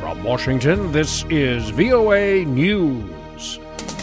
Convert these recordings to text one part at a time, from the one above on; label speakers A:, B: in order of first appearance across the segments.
A: From Washington, this is VOA News.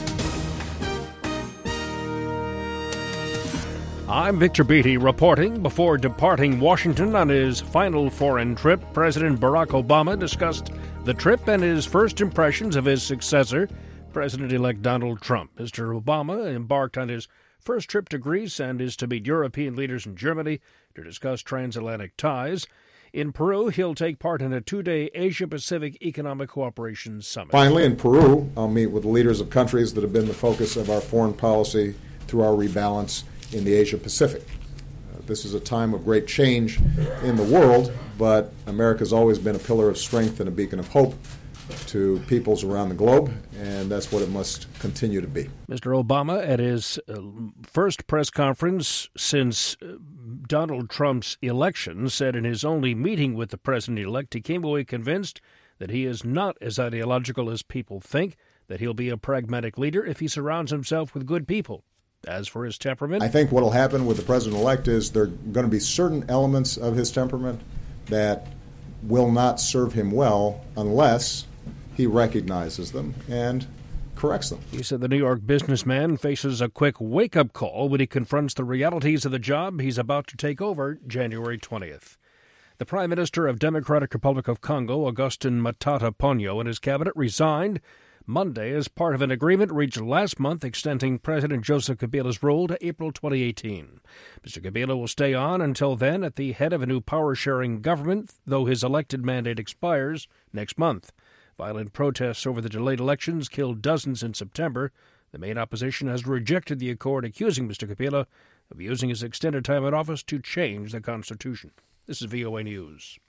A: I'm Victor Beatty reporting. Before departing Washington on his final foreign trip, President Barack Obama discussed the trip and his first impressions of his successor, President-elect Donald Trump. Mr. Obama embarked on his first trip to Greece and is to meet European leaders in Germany to discuss transatlantic ties. In Peru, he'll take part in a two-day Asia-Pacific Economic Cooperation Summit.
B: Finally, in Peru, I'll meet with the leaders of countries that have been the focus of our foreign policy through our rebalance in the Asia-Pacific. This is a time of great change in the world, but America's always been a pillar of strength and a beacon of hope to peoples around the globe, and that's what it must continue to be.
A: Mr. Obama, at his first press conference since Donald Trump's election, said in his only meeting with the president-elect, he came away convinced that he is not as ideological as people think, that he'll be a pragmatic leader if he surrounds himself with good people. As for his temperament,
B: I think what will happen with the president-elect is there are going to be certain elements of his temperament that will not serve him well unless he recognizes them and corrects them.
A: He said the New York businessman faces a quick wake-up call when he confronts the realities of the job he's about to take over January 20th. The Prime Minister of Democratic Republic of Congo, Augustin Matata Ponyo, and his cabinet resigned Monday as part of an agreement reached last month extending President Joseph Kabila's rule to April 2018. Mr. Kabila will stay on until then at the head of a new power-sharing government, though his elected mandate expires next month. Violent protests over the delayed elections killed dozens in September. The main opposition has rejected the accord, accusing Mr. Kabila of using his extended time in office to change the Constitution. This is VOA News.